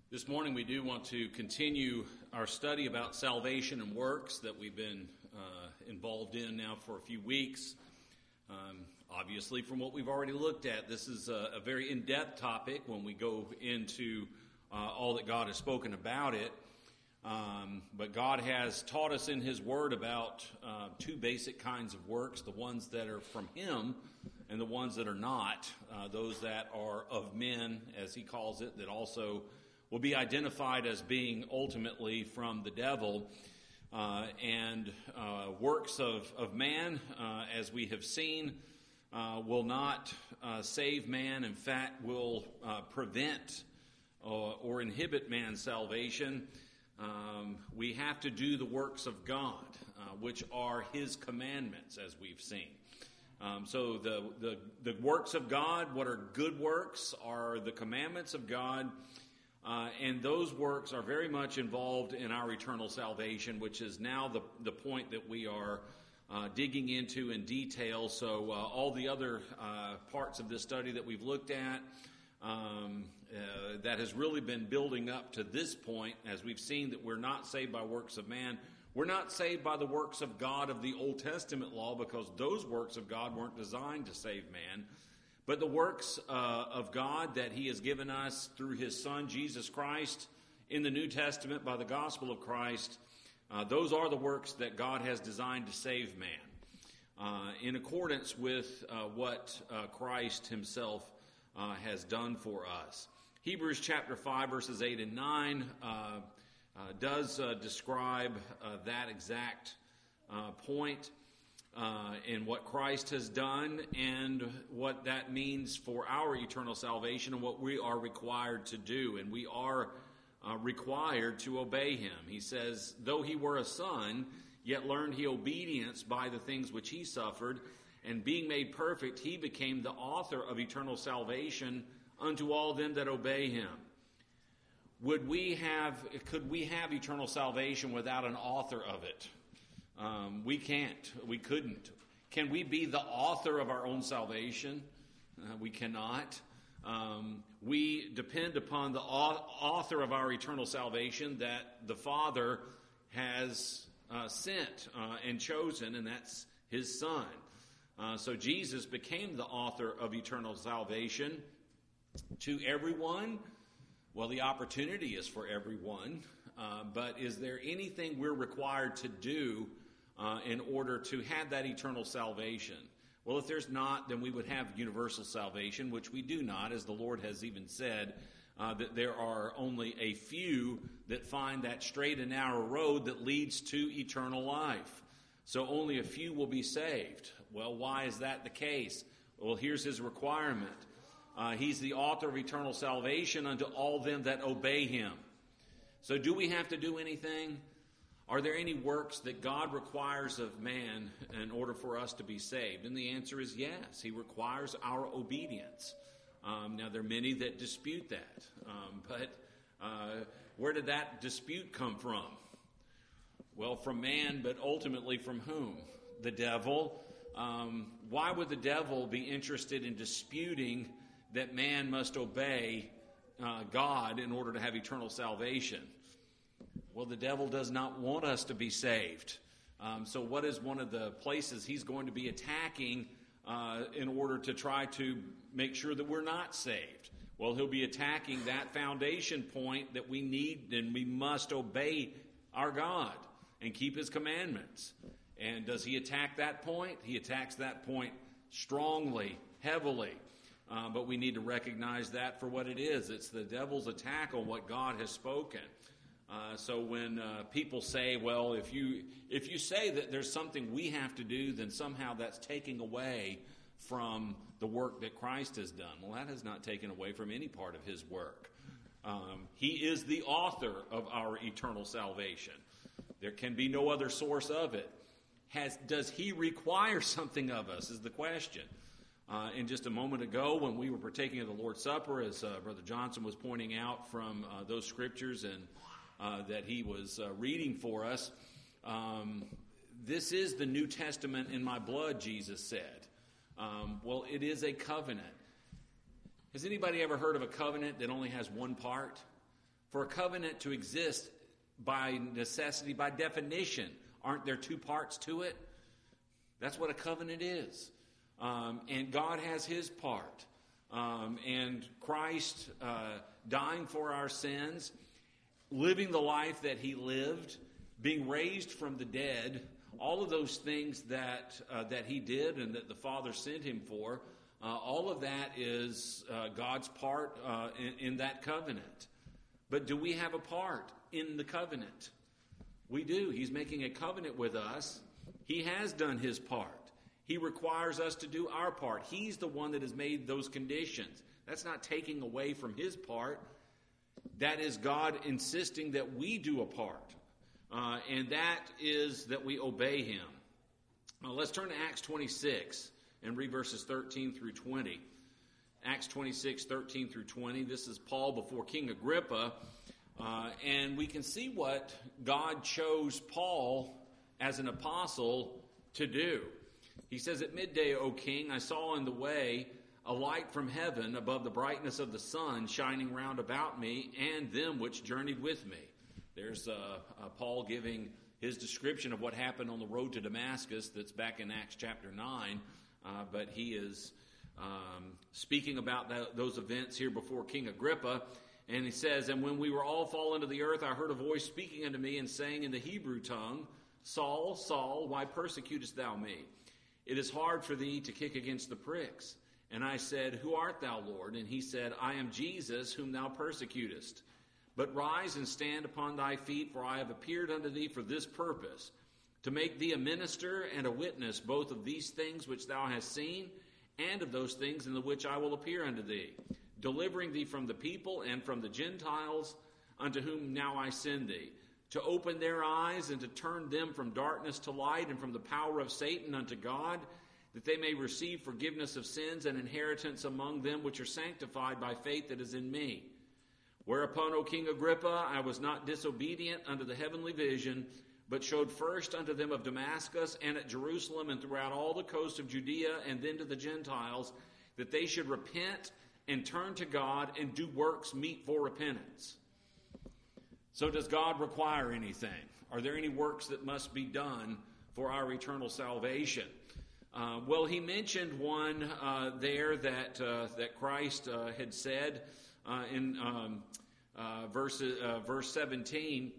This morning we do want to continue our study about salvation and works that we've been involved in now for a few weeks. Obviously, from what we've already looked at, this is a very in-depth topic when we go into all that God has spoken about it. But God has taught us in His Word about two basic kinds of works, the ones that are from Him and the ones that are not, those that are of men, as He calls it, that also will be identified as being ultimately from the devil, and works of man, as we have seen, will not save man. In fact, will prevent or inhibit man's salvation. We have to do the works of God, which are His commandments, as we've seen. So the works of God, what are good works, are the commandments of God. And those works are very much involved in our eternal salvation, which is now the point that we are digging into in detail. So all the other parts of this study that we've looked at, that has really been building up to this point, as we've seen that we're not saved by works of man. We're not saved by the works of God of the Old Testament law, because those works of God weren't designed to save man. But the works of God that He has given us through His Son, Jesus Christ, in the New Testament by the gospel of Christ, those are the works that God has designed to save man, in accordance with what Christ Himself has done for us. Hebrews chapter 5, verses 8 and 9 does describe that exact point. And what Christ has done and what that means for our eternal salvation and what we are required to do. And we are required to obey Him. He says, though He were a son, yet learned He obedience by the things which He suffered, and being made perfect, He became the author of eternal salvation unto all them that obey Him. Could we have eternal salvation without an author of it? We can't. We couldn't. Can we be the author of our own salvation? We cannot. We depend upon the author of our eternal salvation that the Father has sent and chosen, and that's His Son. So Jesus became the author of eternal salvation to everyone. Well, the opportunity is for everyone. But is there anything we're required to do in order to have that eternal salvation? Well, if there's not, then we would have universal salvation, which we do not, as the Lord has even said, that there are only a few that find that straight and narrow road that leads to eternal life. So only a few will be saved. Well, why is that the case? Well, here's His requirement. He's the author of eternal salvation unto all them that obey Him. So do we have to do anything? Are there any works that God requires of man in order for us to be saved? And the answer is yes. He requires our obedience. Now, there are many that dispute that. But where did that dispute come from? Well, from man, but ultimately from whom? The devil. Why would the devil be interested in disputing that man must obey God in order to have eternal salvation? Well, the devil does not want us to be saved. So what is one of the places he's going to be attacking in order to try to make sure that we're not saved? Well, he'll be attacking that foundation point that we need and we must obey our God and keep His commandments. And does he attack that point? He attacks that point strongly, heavily. But we need to recognize that for what it is. It's the devil's attack on what God has spoken. So when people say, well, if you say that there's something we have to do, then somehow that's taking away from the work that Christ has done. Well, that has not taken away from any part of His work. He is the author of our eternal salvation. There can be no other source of it. Does He require something of us is the question. And just a moment ago, when we were partaking of the Lord's Supper, as Brother Johnson was pointing out from those scriptures and that he was reading for us, this is the New Testament in my blood, Jesus said. Well, it is a covenant. Has anybody ever heard of a covenant that only has one part? For a covenant to exist by necessity, by definition, aren't there two parts to it? That's what a covenant is. And God has his part. And Christ dying for our sins, living the life that he lived, being raised from the dead, all of those things that he did and that the Father sent him for, all of that is God's part in that covenant. But do we have a part in the covenant? We do. He's making a covenant with us. He has done his part. He requires us to do our part. He's the one that has made those conditions. That's not taking away from his part. That is God insisting that we do a part. And that is that we obey him. Let's turn to Acts 26 and read verses 13 through 20. Acts 26, 13 through 20. This is Paul before King Agrippa. And we can see what God chose Paul as an apostle to do. He says, "At midday, O king, I saw in the way a light from heaven above the brightness of the sun shining round about me and them which journeyed with me." There's Paul giving his description of what happened on the road to Damascus. That's back in Acts chapter 9. But he is speaking about those events here before King Agrippa. And he says, "And when we were all fallen to the earth, I heard a voice speaking unto me and saying in the Hebrew tongue, Saul, Saul, why persecutest thou me? It is hard for thee to kick against the pricks. And I said, Who art thou, Lord? And he said, I am Jesus, whom thou persecutest. But rise and stand upon thy feet, for I have appeared unto thee for this purpose, to make thee a minister and a witness both of these things which thou hast seen, and of those things in the which I will appear unto thee, delivering thee from the people and from the Gentiles, unto whom now I send thee, to open their eyes and to turn them from darkness to light and from the power of Satan unto God, that they may receive forgiveness of sins and inheritance among them which are sanctified by faith that is in me. Whereupon, O King Agrippa, I was not disobedient unto the heavenly vision, but showed first unto them of Damascus and at Jerusalem and throughout all the coast of Judea and then to the Gentiles, that they should repent and turn to God and do works meet for repentance." So does God require anything? Are there any works that must be done for our eternal salvation? Well, he mentioned one there that Christ had said in verse 17,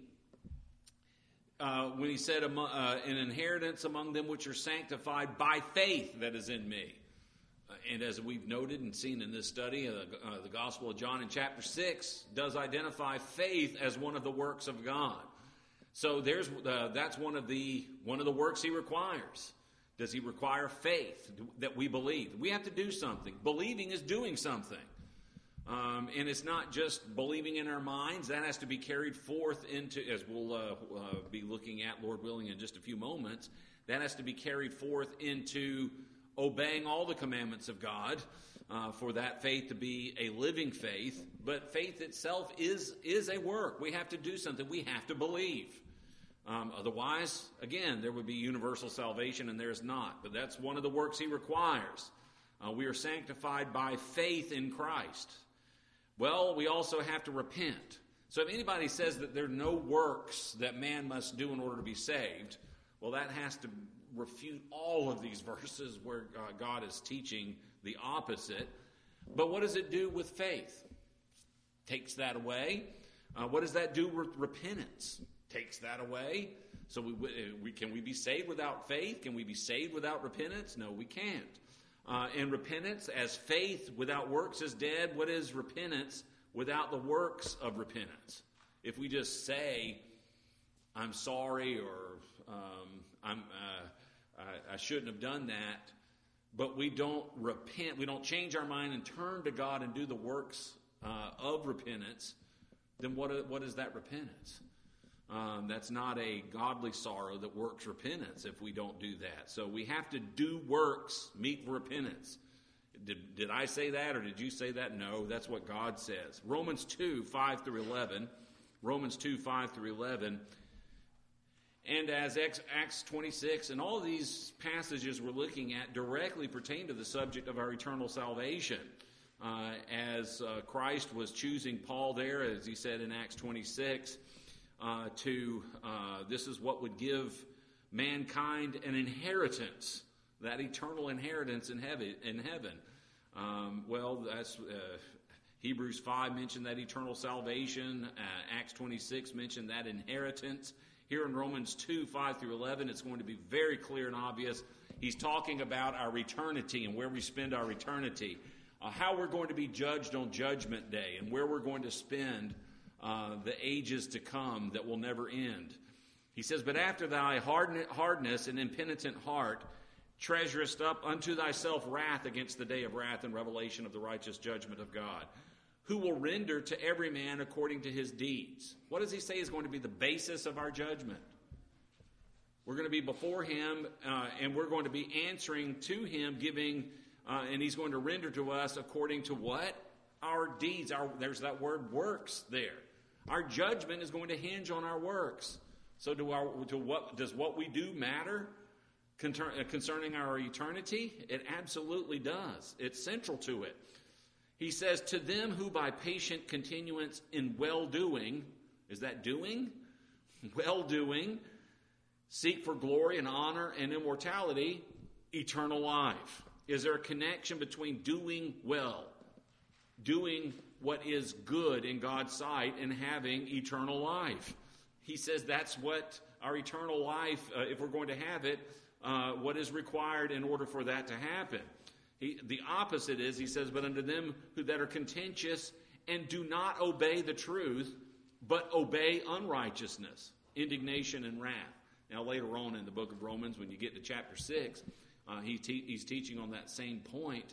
when he said, an inheritance among them which are sanctified by faith that is in me. And as we've noted and seen in this study, the Gospel of John in chapter 6 does identify faith as one of the works of God. So that's one of the works he requires. Does he require faith that we believe? We have to do something. Believing is doing something. And it's not just believing in our minds. That has to be carried forth into, as we'll be looking at, Lord willing, in just a few moments, that has to be carried forth into obeying all the commandments of God for that faith to be a living faith. But faith itself is a work. We have to do something. We have to believe. Otherwise, again, there would be universal salvation, and there's not. But that's one of the works he requires. We are sanctified by faith in Christ. Well, we also have to repent. So if anybody says that there are no works that man must do in order to be saved, well, that has to refute all of these verses where God is teaching the opposite. But what does it do with faith? Takes that away. What does that do with repentance? Takes that away. So can we be saved without faith? Can we be saved without repentance? No, we can't. And repentance, as faith without works is dead, what is repentance without the works of repentance? If we just say, I'm sorry, or I shouldn't have done that, but we don't repent, we don't change our mind and turn to God and do the works of repentance, then what is that repentance? That's not a godly sorrow that works repentance if we don't do that. So we have to do works meet for repentance. Did I say that, or did you say that? No, that's what God says. Romans 2, 5 through 11. Romans 2, 5 through 11. And as Acts 26 and all of these passages we're looking at directly pertain to the subject of our eternal salvation. as Christ was choosing Paul there, as he said in Acts 26, this is what would give mankind an inheritance, that eternal inheritance in heaven. That's Hebrews 5 mentioned that eternal salvation. Acts 26 mentioned that inheritance. Here in Romans 2, 5 through 11, it's going to be very clear and obvious. He's talking about our eternity and where we spend our eternity. How we're going to be judged on Judgment Day and where we're going to spend the ages to come that will never end. He says, but after thy hardness and impenitent heart, treasurest up unto thyself wrath against the day of wrath and revelation of the righteous judgment of God, who will render to every man according to his deeds. What does he say is going to be the basis of our judgment? We're going to be before him, and we're going to be answering to him, giving, and he's going to render to us according to what? Our deeds. There's that word works there. Our judgment is going to hinge on our works. So does what we do matter concerning our eternity? It absolutely does. It's central to it. He says, to them who by patient continuance in well-doing, is that doing? Well-doing, seek for glory and honor and immortality, eternal life. Is there a connection between doing well, doing what is good in God's sight, and having eternal life? He says that's what our eternal life, if we're going to have it, what is required in order for that to happen. The opposite is, he says, but unto them that are contentious and do not obey the truth, but obey unrighteousness, indignation and wrath. Now later on in the book of Romans, when you get to chapter 6, he's teaching on that same point,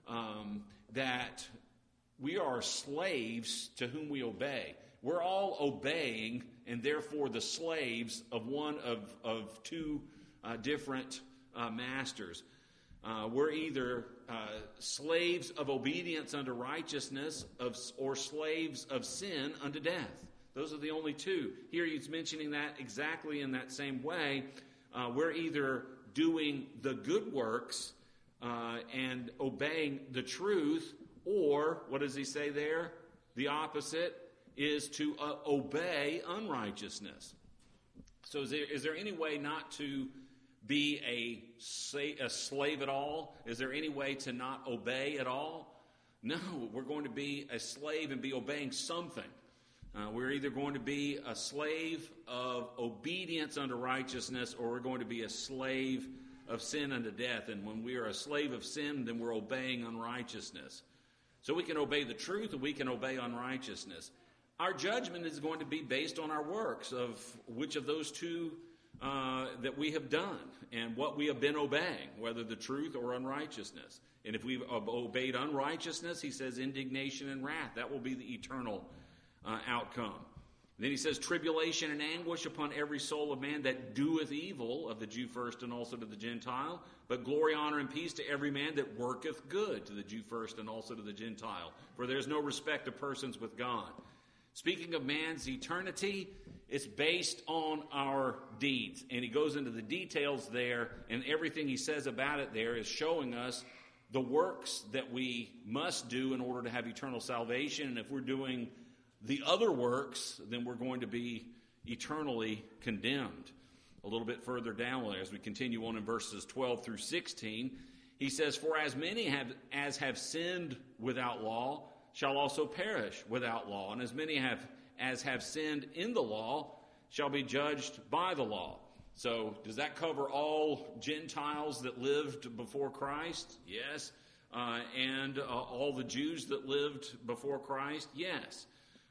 that we are slaves to whom we obey. We're all obeying, and therefore the slaves of one of two different masters. We're either slaves of obedience unto righteousness or slaves of sin unto death. Those are the only two. Here he's mentioning that exactly in that same way. We're either doing the good works and obeying the truth, or, what does he say there? The opposite is to obey unrighteousness. So is there any way not to be a slave at all? Is there any way to not obey at all? No, we're going to be a slave and be obeying something. We're either going to be a slave of obedience unto righteousness, or we're going to be a slave of sin unto death. And when we are a slave of sin, then we're obeying unrighteousness. So we can obey the truth and we can obey unrighteousness. Our judgment is going to be based on our works of which of those two that we have done and what we have been obeying, whether the truth or unrighteousness. And if we've obeyed unrighteousness, he says indignation and wrath. That will be the eternal outcome. Then he says tribulation and anguish upon every soul of man that doeth evil, of the Jew first and also to the Gentile. But glory, honor, and peace to every man that worketh good, to the Jew first and also to the Gentile. For there is no respect of persons with God. Speaking of man's eternity, it's based on our deeds. And he goes into the details there, and everything he says about it there is showing us the works that we must do in order to have eternal salvation. And if we're doing the other works, then we're going to be eternally condemned. A little bit further down, as we continue on in verses 12 through 16, he says, for as many as have sinned without law shall also perish without law, and as many as have sinned in the law shall be judged by the law. So does that cover all Gentiles that lived before Christ? Yes. And all the Jews that lived before Christ? Yes.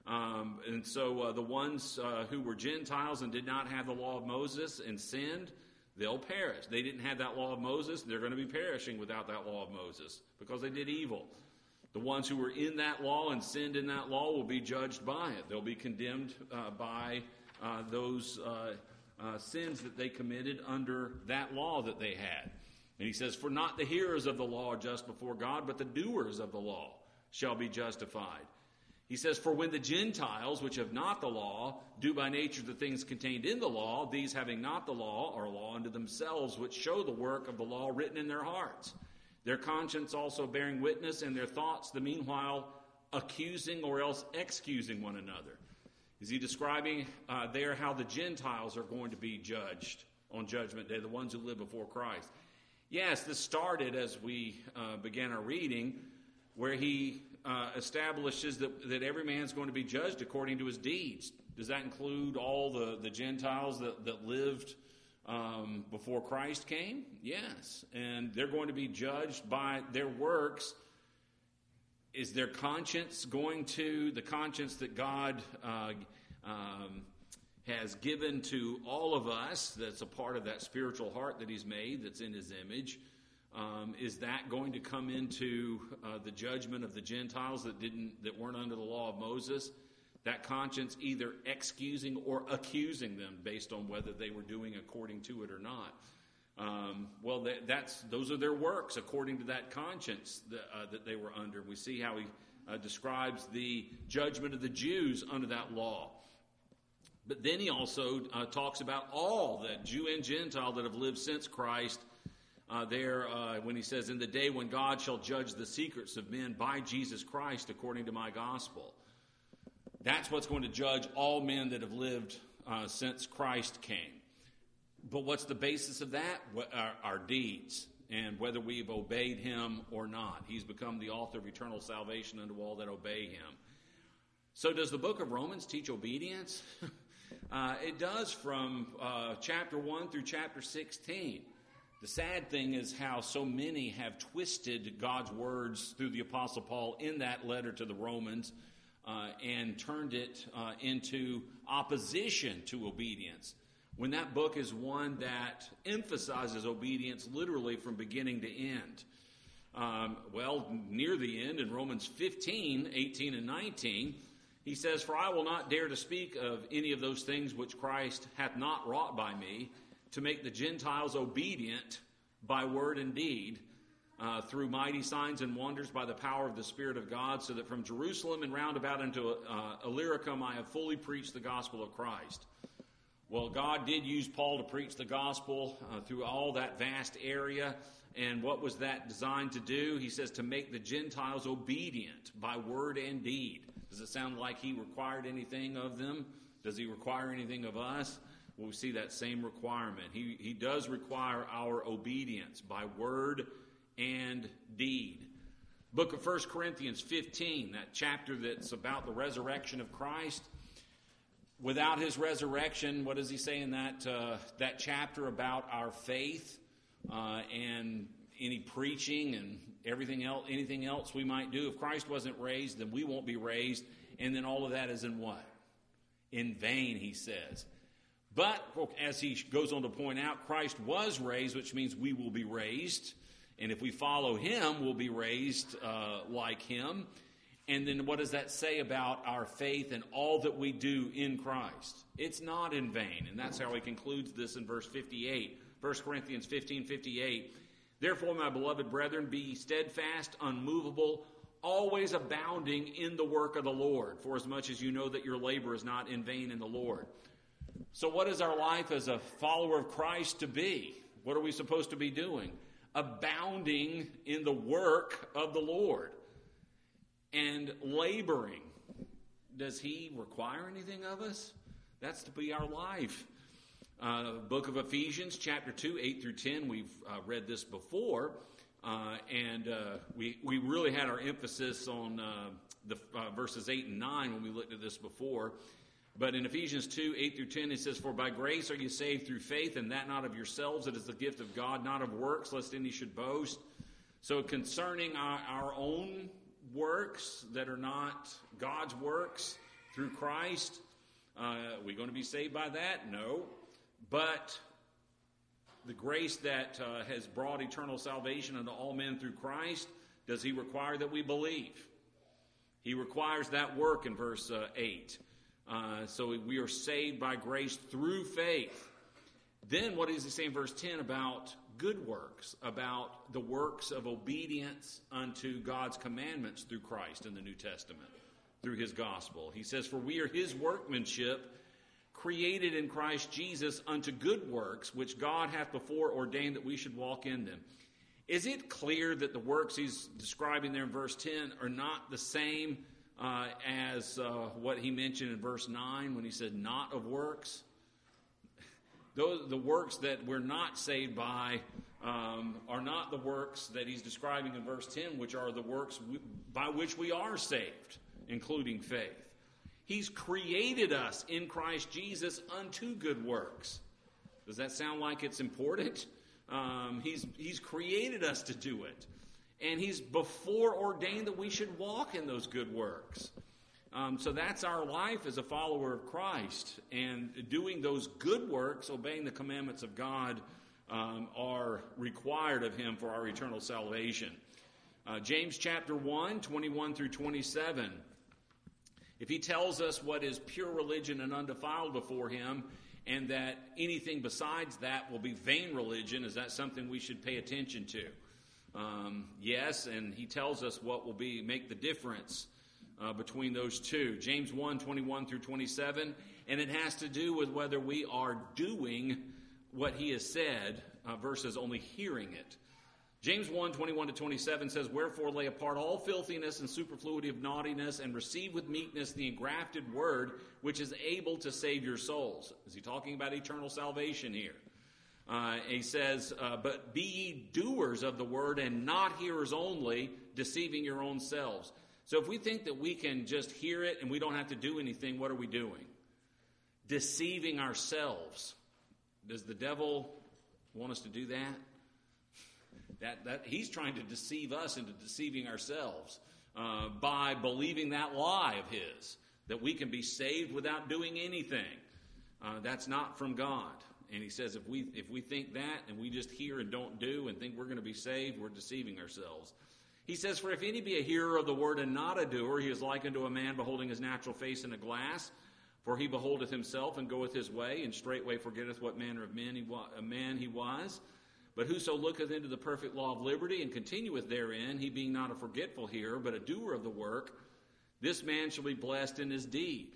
And so the ones who were Gentiles and did not have the law of Moses and sinned, they'll perish. They didn't have that law of Moses. They're going to be perishing without that law of Moses because they did evil. The ones who were in that law and sinned in that law will be judged by it. They'll be condemned by those sins that they committed under that law that they had. And he says, for not the hearers of the law are just before God, but the doers of the law shall be justified. He says, for when the Gentiles, which have not the law, do by nature the things contained in the law, these having not the law are law unto themselves, which show the work of the law written in their hearts, their conscience also bearing witness, and their thoughts the meanwhile accusing or else excusing one another. Is he describing there how the Gentiles are going to be judged on Judgment Day, the ones who live before Christ? Yes, this started as we began our reading, where he establishes that every man's going to be judged according to his deeds. Does that include all the Gentiles that lived before Christ came? Yes. And they're going to be judged by their works. Is their conscience the conscience that God has given to all of us, that's a part of that spiritual heart that he's made, that's in his image, is that going to come into the judgment of the Gentiles that weren't under the law of Moses? That conscience either excusing or accusing them based on whether they were doing according to it or not. Those are their works according to that conscience that they were under. We see how he describes the judgment of the Jews under that law. But then he also talks about all, that Jew and Gentile, that have lived since Christ, when he says, in the day when God shall judge the secrets of men by Jesus Christ according to my gospel. That's what's going to judge all men that have lived since Christ came. But what's the basis of that? Our deeds, and whether we've obeyed him or not. He's become the author of eternal salvation unto all that obey him. So does the book of Romans teach obedience? It does, from chapter 1 through chapter 16. The sad thing is how so many have twisted God's words through the Apostle Paul in that letter to the Romans and turned it into opposition to obedience, when that book is one that emphasizes obedience literally from beginning to end. Near the end, in Romans 15, 18 and 19, he says, for I will not dare to speak of any of those things which Christ hath not wrought by me, to make the Gentiles obedient by word and deed, through mighty signs and wonders by the power of the Spirit of God, so that from Jerusalem and round about into Illyricum I have fully preached the gospel of Christ. Well, God did use Paul to preach the gospel through all that vast area. And what was that designed to do? He says to make the Gentiles obedient by word and deed. Does it sound like he required anything of them? Does he require anything of us? Well, we see that same requirement. He does require our obedience by word and deed. Book of 1 Corinthians 15, that chapter that's about the resurrection of Christ. Without his resurrection, what does he say in that chapter about our faith and any preaching and anything else we might do? If Christ wasn't raised, then we won't be raised. And then all of that is in what? In vain, he says. But as he goes on to point out, Christ was raised, which means we will be raised. And if we follow him, we'll be raised like him. And then what does that say about our faith and all that we do in Christ? It's not in vain. And that's how he concludes this in verse 58. 1 Corinthians 15:58. Therefore, my beloved brethren, be steadfast, unmovable, always abounding in the work of the Lord, for as much as you know that your labor is not in vain in the Lord. So what is our life as a follower of Christ to be? What are we supposed to be doing? Abounding in the work of the Lord and laboring. Does he require anything of us? That's to be our life. Book of Ephesians, chapter 2, 8 through 10. We've read this before, and we really had our emphasis on the verses 8 and 9 when we looked at this before. But in Ephesians 2, 8 through 10, it says, for by grace are you saved through faith, and that not of yourselves, it is the gift of God, not of works, lest any should boast. So concerning our own works that are not God's works through Christ, are we going to be saved by that? No. But the grace that has brought eternal salvation unto all men through Christ, does he require that we believe? He requires that work in verse 8. So we are saved by grace through faith. Then what does he say in verse 10 about good works, about the works of obedience unto God's commandments through Christ in the New Testament, through his gospel? He says, for we are his workmanship, created in Christ Jesus unto good works, which God hath before ordained that we should walk in them. Is it clear that the works he's describing there in verse 10 are not the same as what he mentioned in verse 9 when he said not of works? The works that we're not saved by are not the works that he's describing in verse 10, which are the works by which we are saved, including faith. He's created us in Christ Jesus unto good works. Does that sound like it's important? He's created us to do it. And he's before ordained that we should walk in those good works. So that's our life as a follower of Christ. And doing those good works, obeying the commandments of God, are required of him for our eternal salvation. James chapter 1, 21 through 27. If he tells us what is pure religion and undefiled before him, and that anything besides that will be vain religion, is that something we should pay attention to? Yes, and he tells us what will make the difference between those two. James 1, 21 through 27, and it has to do with whether we are doing what he has said versus only hearing it. James 1, 21 to 27 says, "Wherefore lay apart all filthiness and superfluity of naughtiness, and receive with meekness the engrafted word, which is able to save your souls." Is he talking about eternal salvation here? He says, "But be ye doers of the word, and not hearers only, deceiving your own selves." So if we think that we can just hear it and we don't have to do anything, what are we doing? Deceiving ourselves. Does the devil want us to do that? That he's trying to deceive us into deceiving ourselves by believing that lie of his, that we can be saved without doing anything. That's not from God. And he says if we think that and we just hear and don't do and think we're going to be saved, we're deceiving ourselves. He says, "For if any be a hearer of the word and not a doer, he is like unto a man beholding his natural face in a glass. For he beholdeth himself and goeth his way, and straightway forgetteth what manner of man he was. But whoso looketh into the perfect law of liberty and continueth therein, he being not a forgetful hearer, but a doer of the work, this man shall be blessed in his deed."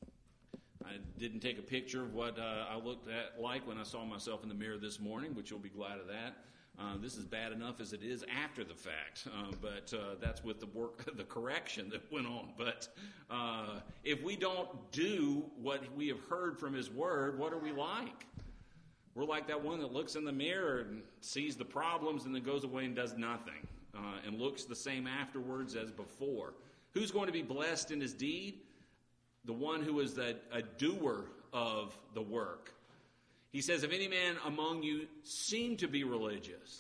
I didn't take a picture of what I looked at like when I saw myself in the mirror this morning, which you'll be glad of that. This is bad enough as it is after the fact, but that's with the correction that went on. But if we don't do what we have heard from his word, what are we like? We're like that one that looks in the mirror and sees the problems and then goes away and does nothing and looks the same afterwards as before. Who's going to be blessed in his deed? The one who is a doer of the work. He says, "If any man among you seem to be religious."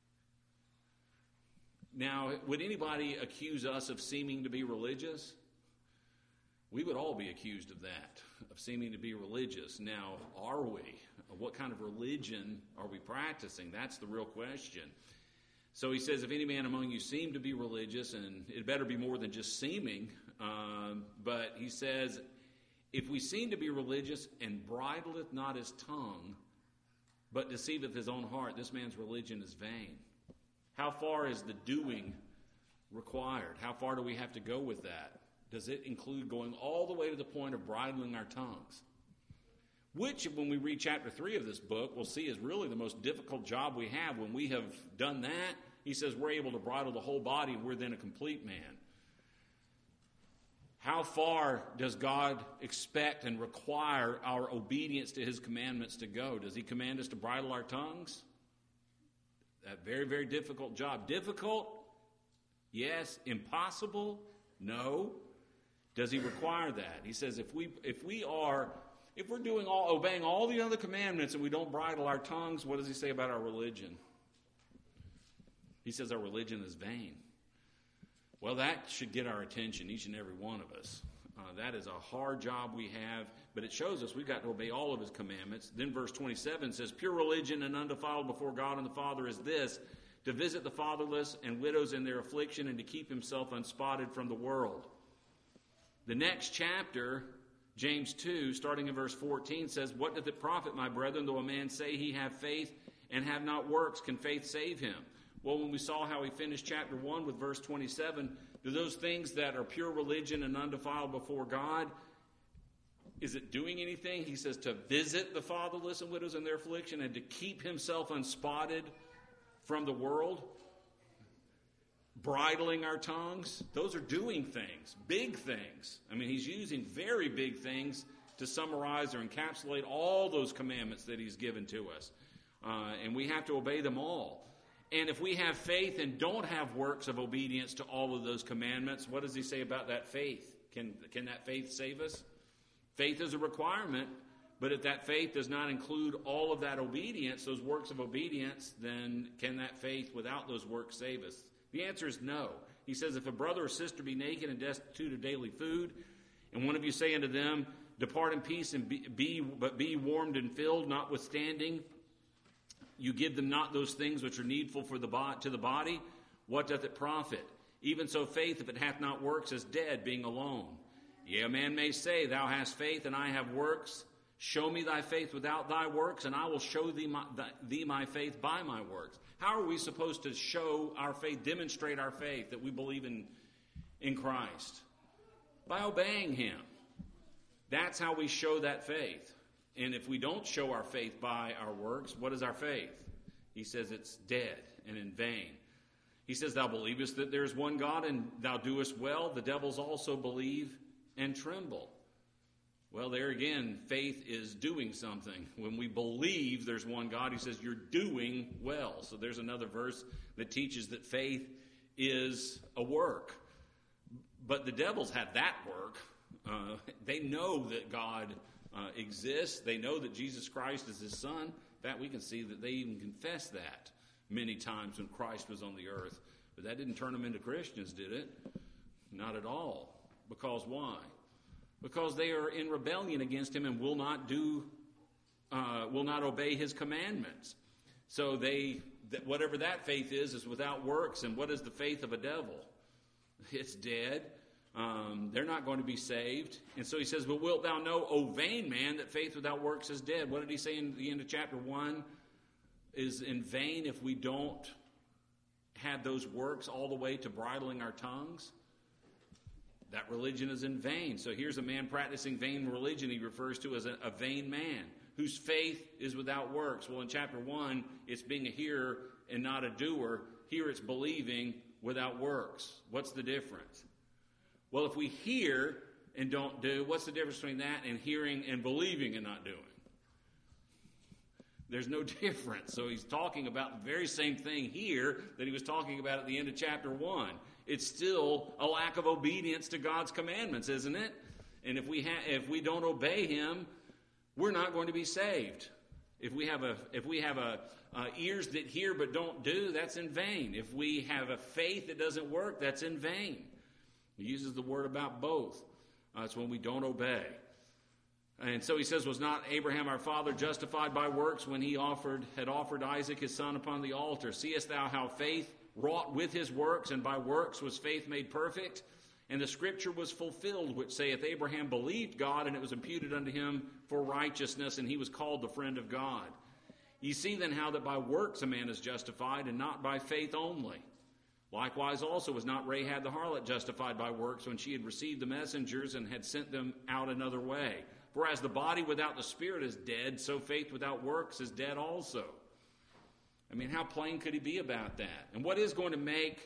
Now, would anybody accuse us of seeming to be religious? We would all be accused of that, of seeming to be religious. Now, are we? What kind of religion are we practicing? That's the real question. So he says, if any man among you seem to be religious, and it better be more than just seeming, but he says, if we seem to be religious and bridleth not his tongue, but deceiveth his own heart, this man's religion is vain. How far is the doing required? How far do we have to go with that? Does it include going all the way to the point of bridling our tongues? Which, when we read chapter 3 of this book, we'll see is really the most difficult job we have. When we have done that, he says we're able to bridle the whole body and we're then a complete man. How far does God expect and require our obedience to his commandments to go? Does he command us to bridle our tongues? That very, very difficult job. Difficult? Yes. Impossible? No. Does he require that? He says if we're obeying all the other commandments and we don't bridle our tongues, what does he say about our religion? He says our religion is vain. Well, that should get our attention, each and every one of us. That is a hard job we have, but it shows us we've got to obey all of his commandments. Then verse 27 says, "Pure religion and undefiled before God and the Father is this, to visit the fatherless and widows in their affliction and to keep himself unspotted from the world." The next chapter, James 2, starting in verse 14, says, "What doth it profit, my brethren, though a man say he have faith and have not works? Can faith save him?" Well, when we saw how he finished chapter 1 with verse 27, do those things that are pure religion and undefiled before God, is it doing anything? He says to visit the fatherless and widows in their affliction and to keep himself unspotted from the world. bridling our tongues, those are doing things, big things. I mean, he's using very big things to summarize or encapsulate all those commandments that he's given to us. And we have to obey them all. And if we have faith and don't have works of obedience to all of those commandments, what does he say about that faith? Can that faith save us? Faith is a requirement, but if that faith does not include all of that obedience, those works of obedience, then can that faith without those works save us? The answer is no. He says, if a brother or sister be naked and destitute of daily food, and one of you say unto them, depart in peace and be warmed and filled, notwithstanding you give them not those things which are needful to the body, what doth it profit? Even so faith, if it hath not works, is dead, being alone. Yea, a man may say, thou hast faith, and I have works. Show me thy faith without thy works, and I will show thee my faith by my works. How are we supposed to show our faith, demonstrate our faith that we believe in Christ? By obeying him. That's how we show that faith. And if we don't show our faith by our works, what is our faith? He says it's dead and in vain. He says, thou believest that there is one God, and thou doest well. The devils also believe and tremble. Well, there again, faith is doing something. When we believe there's one God, he says, you're doing well. So there's another verse that teaches that faith is a work. But the devils have that work. They know that God exists. They know that Jesus Christ is his son. In fact, we can see that they even confess that many times when Christ was on the earth. But that didn't turn them into Christians, did it? Not at all. Because why? Because they are in rebellion against him and will not obey his commandments. So whatever that faith is without works. And what is the faith of a devil? It's dead. They're not going to be saved. And so he says, but wilt thou know, O vain man, that faith without works is dead? What did he say in the end of chapter 1? Is in vain if we don't have those works all the way to bridling our tongues? That religion is in vain. So here's a man practicing vain religion he refers to as a vain man, whose faith is without works. Well, in chapter 1, it's being a hearer and not a doer. Here it's believing without works. What's the difference? Well, if we hear and don't do, what's the difference between that and hearing and believing and not doing? There's no difference. So he's talking about the very same thing here that he was talking about at the end of chapter 1. It's still a lack of obedience to God's commandments, isn't it? And if we don't obey him, we're not going to be saved. If we have ears that hear but don't do, that's in vain. If we have a faith that doesn't work, that's in vain. He uses the word about both. It's when we don't obey. And so he says, was not Abraham our father justified by works when he had offered Isaac his son upon the altar? Seest thou how faith wrought with his works, and by works was faith made perfect? And the scripture was fulfilled, which saith, Abraham believed God, and it was imputed unto him for righteousness, and he was called the friend of God. Ye see then how that by works a man is justified, and not by faith only. Likewise also was not Rahab the harlot justified by works when she had received the messengers and had sent them out another way. For as the body without the spirit is dead, so faith without works is dead also. I mean, how plain could he be about that? And what is going to make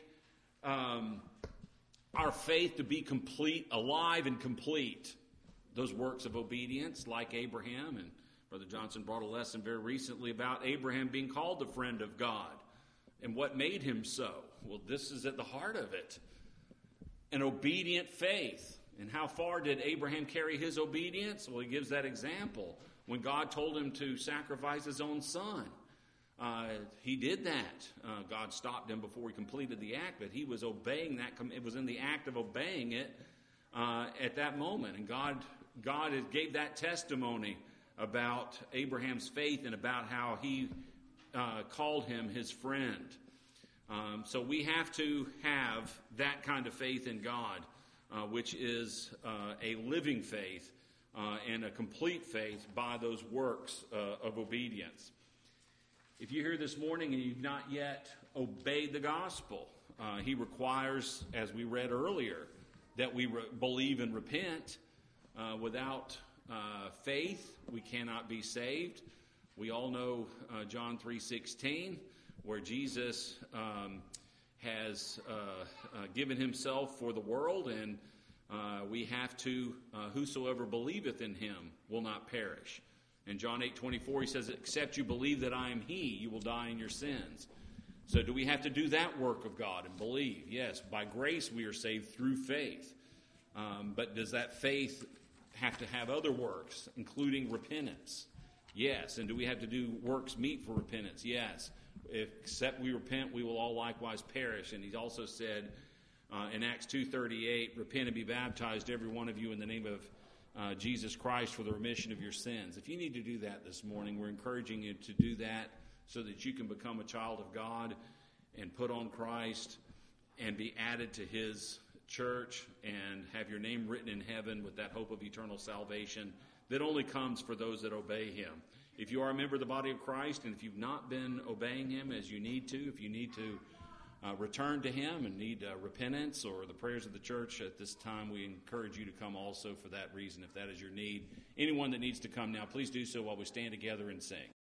our faith to be complete, alive and complete? Those works of obedience, like Abraham. And Brother Johnson brought a lesson very recently about Abraham being called the friend of God. And what made him so? Well, this is at the heart of it. An obedient faith. And how far did Abraham carry his obedience? Well, he gives that example. When God told him to sacrifice his own son, he did that. God stopped him before he completed the act, but he was obeying that. It was in the act of obeying it at that moment. And God gave that testimony about Abraham's faith and about how he called him his friend. So we have to have that kind of faith in God, which is a living faith and a complete faith by those works of obedience. If you're here this morning and you've not yet obeyed the gospel, he requires, as we read earlier, that we believe and repent. Without faith, we cannot be saved. We all know John 3:16, where Jesus has given himself for the world, and we have to, whosoever believeth in him will not perish. In John 8:24, he says, except you believe that I am he, you will die in your sins. So do we have to do that work of God and believe? Yes, by grace we are saved through faith. But does that faith have to have other works, including repentance? Yes. And do we have to do works meet for repentance? Yes. Except we repent, we will all likewise perish. And he also said in Acts 2:38, repent and be baptized, every one of you, in the name of Jesus Christ for the remission of your sins. If you need to do that this morning, we're encouraging you to do that so that you can become a child of God and put on Christ and be added to his church and have your name written in heaven with that hope of eternal salvation that only comes for those that obey him. If you are a member of the body of Christ, and if you've not been obeying him as you need to, if you need to return to him and need repentance or the prayers of the church at this time, we encourage you to come also for that reason, if that is your need. Anyone that needs to come now, please do so while we stand together and sing.